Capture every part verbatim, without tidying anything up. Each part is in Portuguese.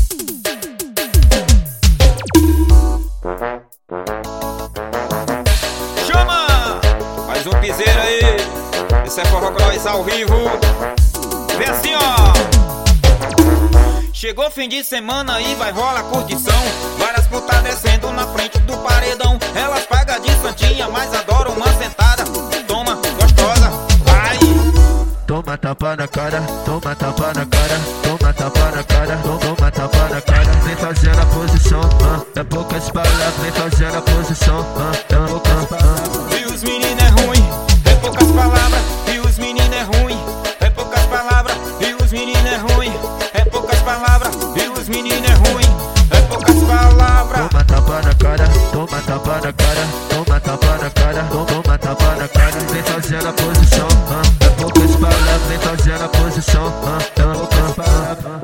Chama! Mais um piseiro aí. Esse é forró com nós ao vivo. Vem assim, ó. Chegou fim de semana e vai rolar curtição. Várias putas descendo na frente do paredão. Elas pagam de santinha, mas adoram uma sentada. Toma, gostosa, vai. Toma tapa na cara, toma tapa na cara, toma tapa na cara, toma, toma tapa na cara. Vem fazendo a posição, ah, é poucas palavras. Vem fazendo a posição, ah, é poucas palavras. E os meninos é ruim, é poucas palavras. E os meninos é ruim, é poucas palavras. E os meninos é ruim, é poucas palavras. E os meninos é ruim, é poucas palavras. Toma tapa na cara, toma tapa na cara, toma tapa na cara, toma, toma tapa na cara. Vem fazendo a posição, ah, é poucas palavras. Vem fazendo a posição, ah, é poucas palavras.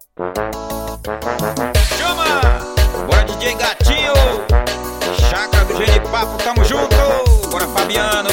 Chama! Bora D J Gatinho, Chácara do Genipapo, tamo junto. Bora Fabiano.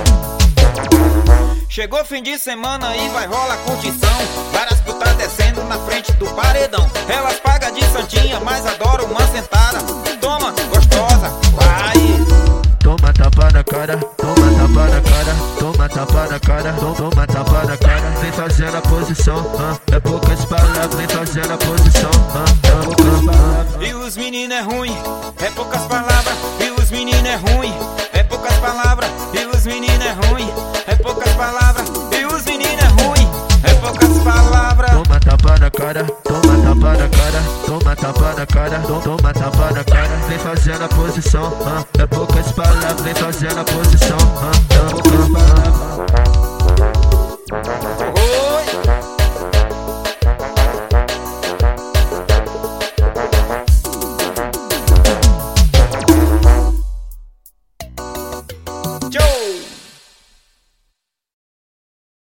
Chegou fim de semana e vai rolar curtição. Várias putas descendo na frente do paredão. Elas pagam de santinha, mas adoram uma sentada. Toma, gostosa, vai. Toma tapa na cara, toma tapa na cara, toma tapa na cara, toma, toma tapa na cara. Vem fazendo a posição, ah, é poucas palavras. Vem fazendo a posição, ah, é poucas palavras. E os meninos é ruim, é poucas palavras. E os meninos é ruim, é poucas palavras. E os meninos é ruim, é poucas palavras. E os meninos é ruim, é poucas palavras. Toma tapa na cara, toma tapa na cara, toma tapa na cara, toma, toma tapa na cara. Vem fazendo a posição, ah, é poucas palavras. Vem fazendo a posição, ah, é poucas palavras.